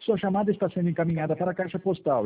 Sua chamada está sendo encaminhada para a caixa postal